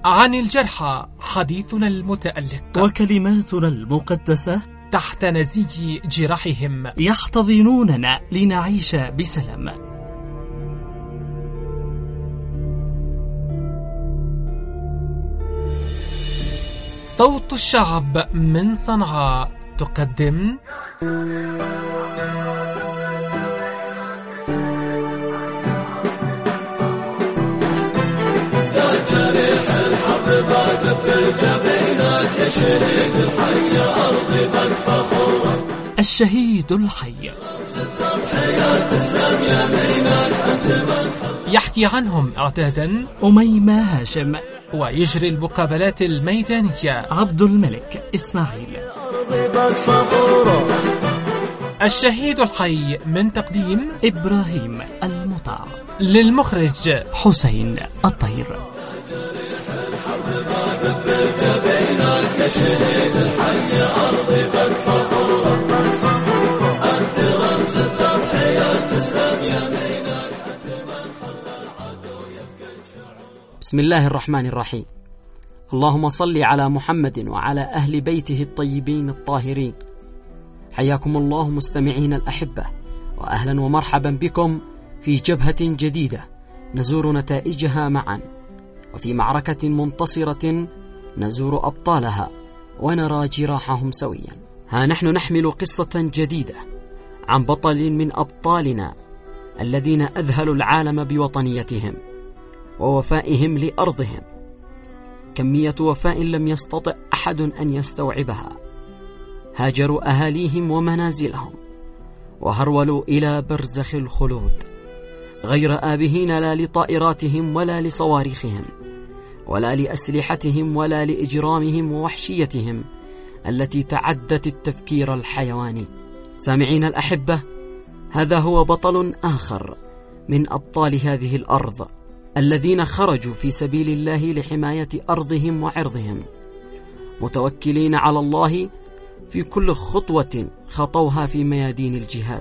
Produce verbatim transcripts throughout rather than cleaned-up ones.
عن الجرحى حديثنا المتألق، وكلماتنا المقدسة تحت نزيج جراحهم يحتضنوننا لنعيش بسلام. صوت الشعب من صنعاء تقدم يا جريح الحرب بادب بالجبينات، يا شهيد الحي أرضي بك فخورة. الشهيد الحي يحكي عنهم اعتادا أميمة هاشم، ويجري المقابلات الميدانية عبد الملك إسماعيل. الشهيد الحي من تقديم إبراهيم المطاع، للمخرج حسين الطير. بسم الله الرحمن الرحيم. اللهم صل على محمد وعلى أهل بيته الطيبين الطاهرين. حياكم الله مستمعين الأحبة، وأهلا ومرحبا بكم في جبهة جديدة نزور نتائجها معا، وفي معركة منتصرة نزور أبطالها ونرى جراحهم سويا. ها نحن نحمل قصة جديدة عن بطل من أبطالنا الذين أذهلوا العالم بوطنيتهم ووفائهم لأرضهم، كمية وفاء لم يستطع أحد أن يستوعبها. هاجروا أهاليهم ومنازلهم وهرولوا إلى برزخ الخلود، غير آبهين لا لطائراتهم ولا لصواريخهم ولا لأسلحتهم ولا لإجرامهم ووحشيتهم التي تعدت التفكير الحيواني. سامعين الأحبة، هذا هو بطل آخر من أبطال هذه الأرض الذين خرجوا في سبيل الله لحماية أرضهم وعرضهم، متوكلين على الله في كل خطوة خطوها في ميادين الجهاد،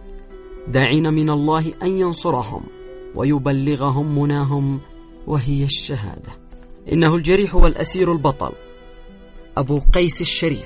داعين من الله أن ينصرهم ويبلغهم مناهم وهي الشهادة. إنه الجريح والأسير البطل أبو قيس الشريف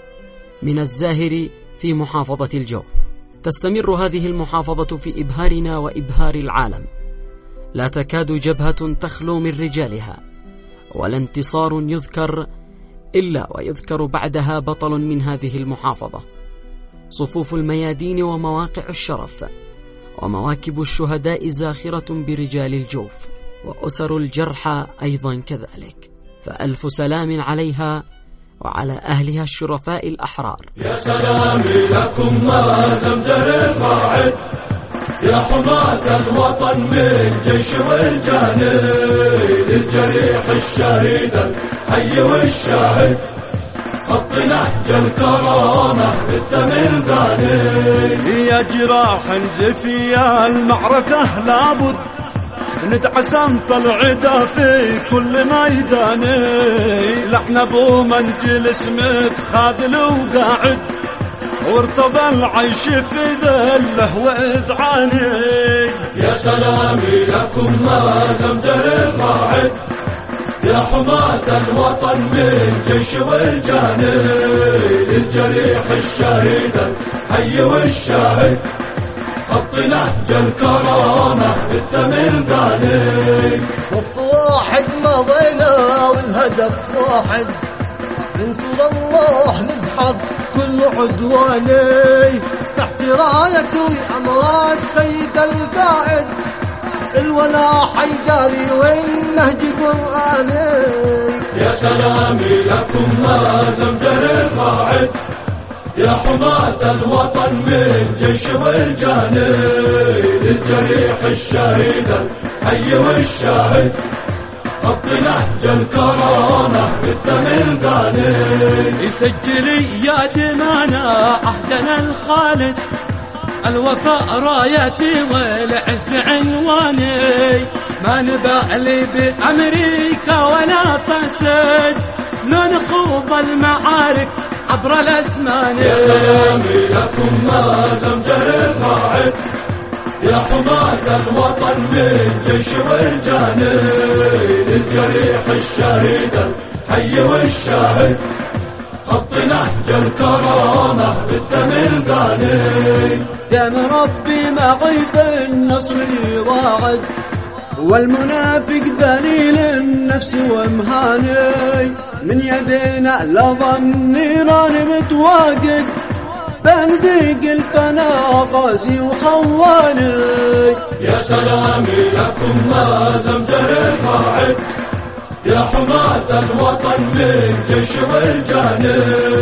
من الزاهر في محافظة الجوف. تستمر هذه المحافظة في إبهارنا وإبهار العالم، لا تكاد جبهة تخلو من رجالها، ولا انتصار يذكر إلا ويذكر بعدها بطل من هذه المحافظة. صفوف الميادين ومواقع الشرف ومواكب الشهداء زاخرة برجال الجوف، وأسر الجرحى أيضا كذلك، فألف سلام عليها وعلى أهلها الشرفاء الأحرار. يا سلامي لكم ما زمجر الراعد، يا حماة الوطن من جيش والجاني، للجريح الشهيد الحي والشاهد، خط نهج الكرامة بالدم الغاني. يا جراح انزفي المعركة لابد، ندعس انف العدا في كل ميدان، لحن ابو من جلس متخاذل وقاعد، وارتضى العيش في ذله واذعاني. يا سلامي لكم ما زمجر الراعد، يا حماة الوطن من جيش والجاني، للجريح الشهيد الحي والشاهد، خط نهج الكرامة بالدم الغاني. صف واحد مضينا والهدف واحد، ننصر الله نبحر كل عدواني، تحت رايته أمر السيد القائد، الولا حيداري والنهج قرآني. يا سلامي لكم ما زمجر الراعد، يا حماة الوطن من جيش والجاني، للجريح الشهيد الحي والشاهد، خط نهج الكرامة بالدم الغاني. يسجل يا دمانا عهدنا الخالد، الوفاء رايتي والعز عنواني، ما نبالي بأمريكا ولا فساد، لنخوض المعارك عبر الأزمان. يا سلامي لكم ما زمجر الراعد، يا حماة الوطن من جيش والجاني للجريح الشهيد الحي والشاهد خط نهج الكرامة بالدم القاني دام ربي معي في النصر لي واعد والمنافق ذليل النفس ومهاني من يدينا لظى النيران متواجد بين ذيق الفنا غازي وخواني يا سلامي لكم ما زمجر القاعد يا حماة الوطن من جيش والجاني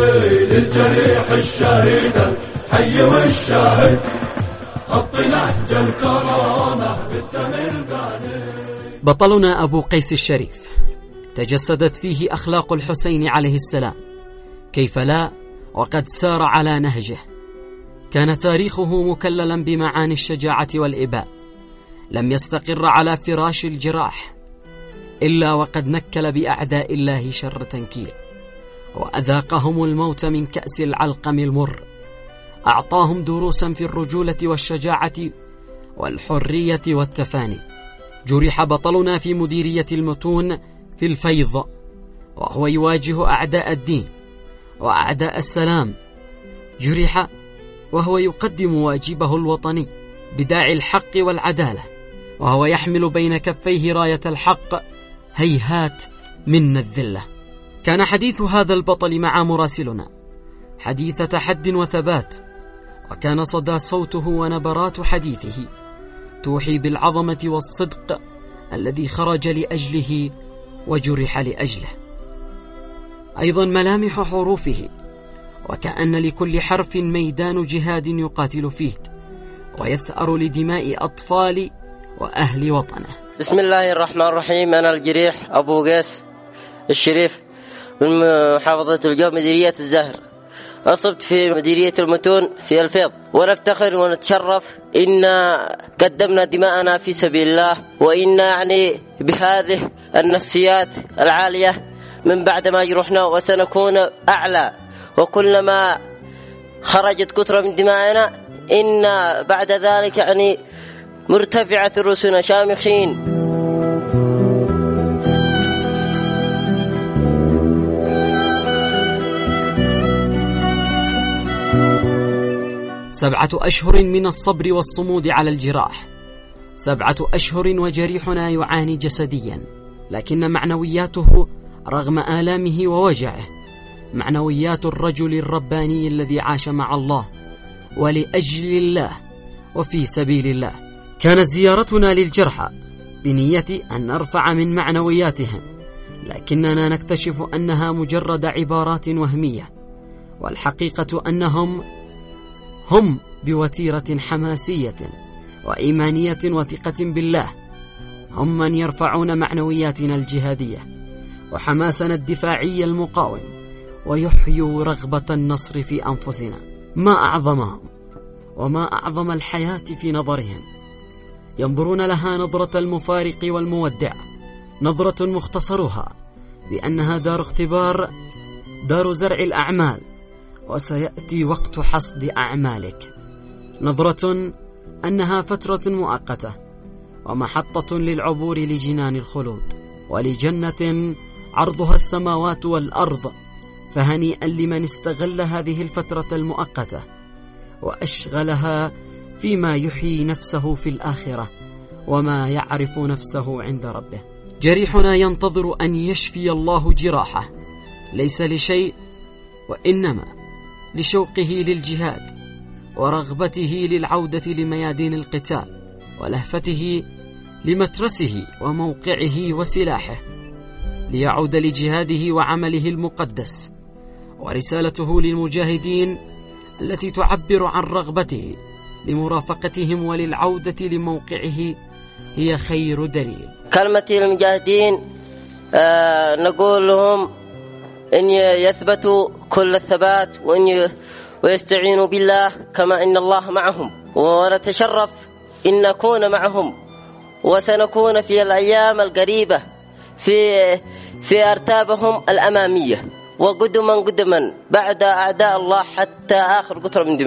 للجريح الشهيد الحي والشاهد خط نهج الكرامة بالدم القاني. بطلنا أبو قيس الشريف تجسدت فيه أخلاق الحسين عليه السلام، كيف لا وقد سار على نهجه. كان تاريخه مكللا بمعاني الشجاعة والإباء، لم يستقر على فراش الجراح إلا وقد نكل بأعداء الله شر تنكيل، وأذاقهم الموت من كأس العلقم المر، أعطاهم دروسا في الرجولة والشجاعة والحرية والتفاني. جرح بطلنا في مديرية المتون في الفيض وهو يواجه أعداء الدين وأعداء السلام، جرح وهو يقدم واجبه الوطني بداعي الحق والعدالة، وهو يحمل بين كفيه راية الحق هيهات من الذلة. كان حديث هذا البطل مع مراسلنا حديث تحد وثبات، وكان صدى صوته ونبرات حديثه توحي بالعظمة والصدق الذي خرج لأجله وجرح لأجله. أيضا ملامح حروفه، وكأن لكل حرف ميدان جهاد يقاتل فيه ويثأر لدماء أطفال وأهل وطنه. بسم الله الرحمن الرحيم. أنا الجريح أبو قيس الشريف من محافظة الجوف مديرية الزهر. أصبت في مديرية المتون في الفيض، ونفتخر ونتشرف إن قدمنا دماءنا في سبيل الله، وإن يعني بهذه النفسيات العالية من بعد ما جرحنا وسنكون أعلى، وكلما خرجت كثرة من دمائنا إن بعد ذلك يعني مرتفعة رؤوسنا شامخين. سبعة أشهر من الصبر والصمود على الجراح، سبعة أشهر وجريحنا يعاني جسديا، لكن معنوياته رغم آلامه ووجعه معنويات الرجل الرباني الذي عاش مع الله ولأجل الله وفي سبيل الله. كانت زيارتنا للجرحى بنية أن نرفع من معنوياتهم، لكننا نكتشف أنها مجرد عبارات وهمية، والحقيقة أنهم هم بوتيرة حماسية وإيمانية وثقة بالله، هم من يرفعون معنوياتنا الجهادية وحماسنا الدفاعي المقاوم، ويحيوا رغبة النصر في أنفسنا. ما أعظمهم وما أعظم الحياة في نظرهم، ينظرون لها نظرة المفارق والمودع، نظرة مختصرها بأنها دار اختبار، دار زرع الأعمال، وسيأتي وقت حصد أعمالك، نظرة أنها فترة مؤقتة ومحطة للعبور لجنان الخلود ولجنة عرضها السماوات والأرض. فهنيئا لمن استغل هذه الفترة المؤقتة وأشغلها فيما يحيي نفسه في الآخرة وما يعرف نفسه عند ربه. جريحنا ينتظر أن يشفي الله جراحه، ليس لشيء وإنما لشوقه للجهاد ورغبته للعودة لميادين القتال ولهفته لمترسه وموقعه وسلاحه، ليعود لجهاده وعمله المقدس. ورسالته للمجاهدين التي تعبر عن رغبته لمرافقتهم وللعودة لموقعه هي خير دليل. كلمتي للمجاهدين آه نقول لهم أن يثبتوا كل الثبات وأن ويستعينوا بالله كما إن الله معهم، ونتشرف إن نكون معهم، وسنكون في الأيام القريبة في في أرتابهم الأمامية وقدما قدما بعد أعداء الله حتى آخر قطرة من دمائنا.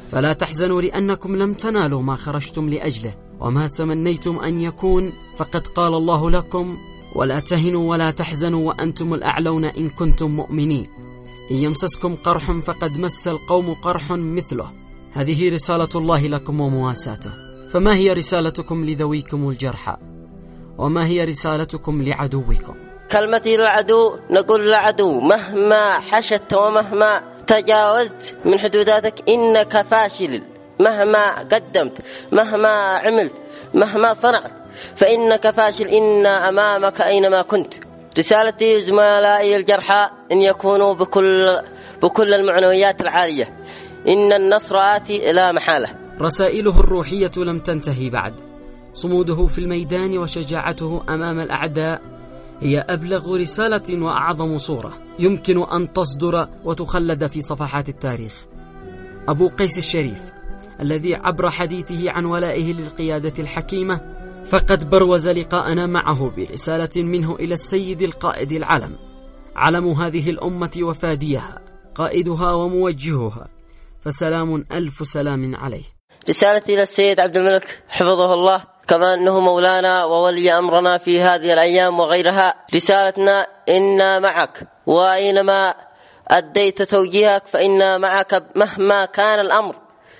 فلا تحزنوا لأنكم لم تنالوا ما خرجتم لأجله وما تمنيتم أن يكون، فقد قال الله لكم: ولا تهنوا ولا تحزنوا وأنتم الأعلون إن كنتم مؤمنين. إن يمسسكم قرح فقد مس القوم قرح مثله. هذه رسالة الله لكم ومواساته. فما هي رسالتكم لذويكم الجرحى؟ وما هي رسالتكم لعدوكم؟ كلمتي للعدو، نقول للعدو: مهما حشدت ومهما تجاوزت من حدوداتك إنك فاشل، مهما قدمت، مهما عملت، مهما صنعت، فإنك فاشل، إن أمامك أينما كنت. رسالتي زملائي الجرحى أن يكونوا بكل, بكل المعنويات العالية، إن النصر آتي لا محالة. رسائله الروحية لم تنتهي بعد. صموده في الميدان وشجاعته أمام الأعداء هي أبلغ رسالة وأعظم صورة يمكن أن تصدر وتخلد في صفحات التاريخ. أبو قيس الشريف الذي عبر حديثه عن ولائه للقيادة الحكيمة فقد بروز لقاءنا معه برسالة منه إلى السيد القائد العلم، علم هذه الأمة وفاديها، قائدها وموجهها، فسلام ألف سلام عليه. رسالتي إلى السيد عبد الملك حفظه الله، كما أنه مولانا وولي أمرنا في هذه الأيام وغيرها. رسالتنا: إنا معك، وأينما أديت توجيهك فإنا معك مهما كان الأمر،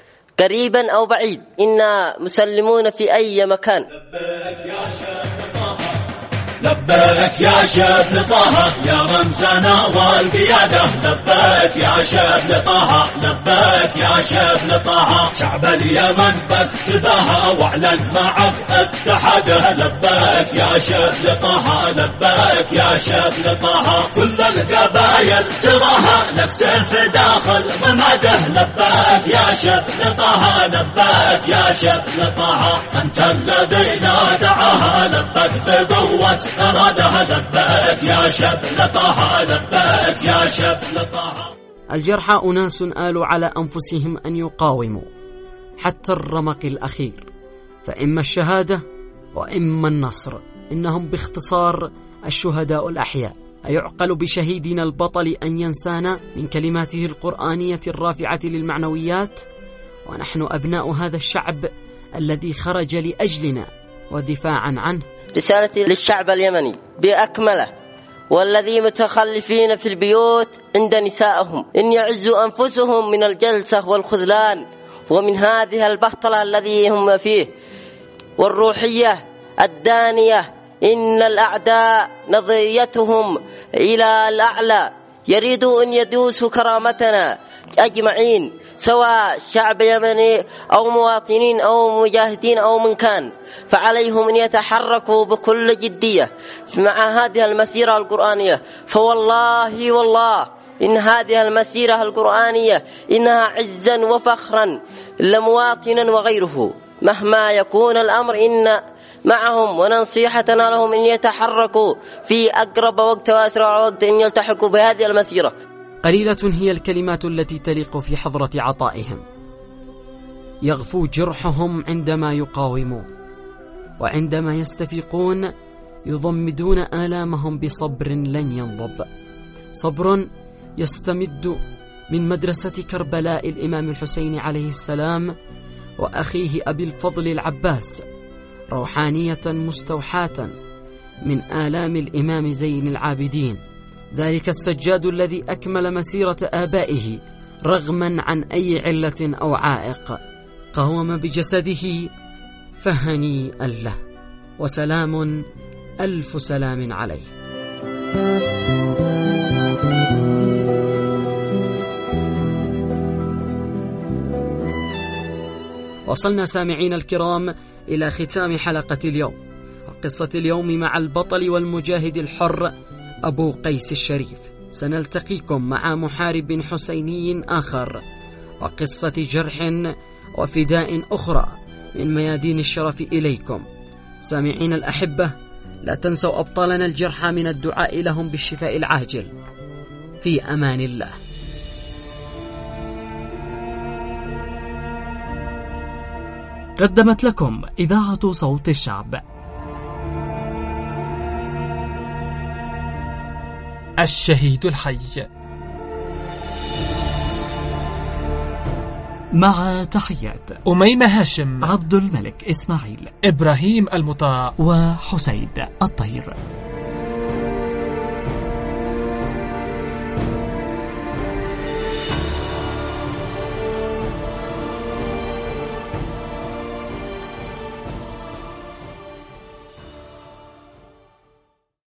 قريبا أو بعيد، إنا مسلمون في أي مكان. لبيك يا شاب طه، لبيك يا شاب طه، يا رمزنا والقيادة. لبيك يا شاب طه، لبيك يا شاب طه، شعب اليمن بكتبها واعلن معك اتحاده. لبيك يا شاب طه، لبيك يا شاب طه، كل القبايل تراها لك سيف داخل ضماده. لبيك يا شاب طه، لبيك يا شاب طه، انت الذي دعاها لبت بقوة ارادها. لبيك يا شاب طه، لبيك يا شاب طه. الجرحى أناس آلوا على أنفسهم أن يقاوموا حتى الرمق الأخير، فإما الشهادة وإما النصر. إنهم باختصار الشهداء الأحياء. أيعقل بشهيدنا البطل أن ينسانا من كلماته القرآنية الرافعة للمعنويات؟ ونحن أبناء هذا الشعب الذي خرج لأجلنا ودفاعا عنه. رسالتي للشعب اليمني بأكمله، والذي متخلفين في البيوت عند نسائهم، إن يعزوا أنفسهم من الجلسة والخذلان ومن هذه البهطلة الذي هم فيه والروحية الدانية. إن الأعداء نظريتهم إلى الأعلى، يريدوا أن يدوسوا كرامتنا أجمعين، سواء شعب يمني أو مواطنين أو مجاهدين أو من كان. فعليهم أن يتحركوا بكل جدية مع هذه المسيرة القرآنية. فوالله والله إن هذه المسيرة القرآنية إنها عزا وفخرا لمواطنا وغيره، مهما يكون الأمر إن معهم، ونصيحتنا لهم أن يتحركوا في أقرب وقت وأسرع وقت أن يلتحقوا بهذه المسيرة. قليلة هي الكلمات التي تليق في حضرة عطائهم. يغفو جرحهم عندما يقاومون، وعندما يستفيقون يضمدون آلامهم بصبر لن ينضب، صبر يستمد من مدرسة كربلاء الإمام الحسين عليه السلام وأخيه أبي الفضل العباس، روحانية مستوحاة من آلام الإمام زين العابدين، ذلك السجاد الذي أكمل مسيرة آبائه رغما عن أي علة أو عائق، قاوم بجسده فهنيئا له، وسلام ألف سلام عليه. وصلنا سامعين الكرام إلى ختام حلقة اليوم، وقصة اليوم مع البطل والمجاهد الحر أبو قيس الشريف. سنلتقيكم مع محارب حسيني آخر، وقصة جرح وفداء أخرى من ميادين الشرف إليكم. سامعين الأحبة، لا تنسوا أبطالنا الجرحى من الدعاء لهم بالشفاء العاجل. في أمان الله. قدمت لكم إذاعة صوت الشعب الشهيد الحي. مع تحيات أميمة هاشم، عبد الملك إسماعيل، إبراهيم المطاع وحسين الطير.